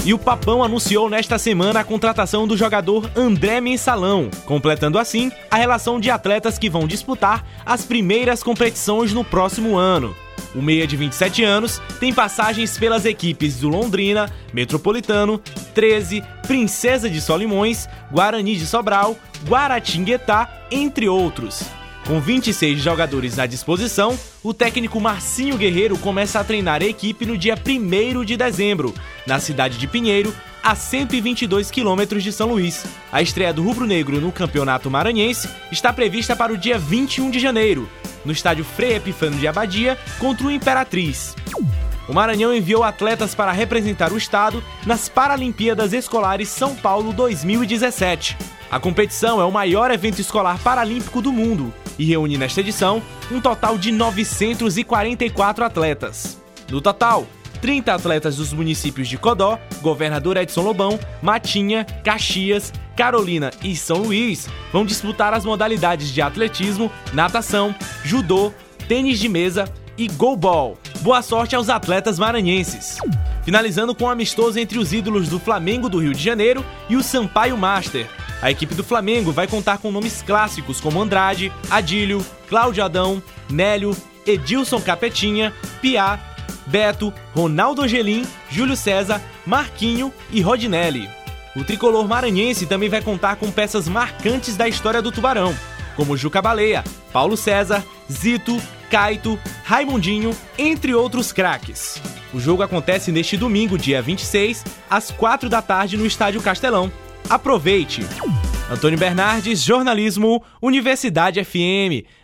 E o Papão anunciou nesta semana a contratação do jogador André Mensalão, completando assim a relação de atletas que vão disputar as primeiras competições no próximo ano. O meia de 27 anos tem passagens pelas equipes do Londrina, Metropolitano, 13, Princesa de Solimões, Guarani de Sobral, Guaratinguetá, entre outros. Com 26 jogadores à disposição, o técnico Marcinho Guerreiro começa a treinar a equipe no dia 1º de dezembro, na cidade de Pinheiro, a 122 quilômetros de São Luís. A estreia do rubro-negro no Campeonato Maranhense está prevista para o dia 21 de janeiro, no estádio Frei Epifânio de Abadia, contra o Imperatriz. O Maranhão enviou atletas para representar o estado nas Paralimpíadas Escolares São Paulo 2017. A competição é o maior evento escolar paralímpico do mundo e reúne nesta edição um total de 944 atletas. No total, 30 atletas dos municípios de Codó, Governador Edson Lobão, Matinha, Caxias, Carolina e São Luís vão disputar as modalidades de atletismo, natação, judô, tênis de mesa e goalball. Boa sorte aos atletas maranhenses. Finalizando com um amistoso entre os ídolos do Flamengo do Rio de Janeiro e o Sampaio Master. A equipe do Flamengo vai contar com nomes clássicos como Andrade, Adílio, Cláudio Adão, Nélio, Edilson Capetinha, Piá, Beto, Ronaldo Angelim, Júlio César, Marquinho e Rodinelli. O tricolor maranhense também vai contar com peças marcantes da história do Tubarão, como Juca Baleia, Paulo César, Zito, Caito, Raimundinho, entre outros craques. O jogo acontece neste domingo, dia 26, às 4 da tarde no Estádio Castelão. Aproveite! Antônio Bernardes, Jornalismo, Universidade FM.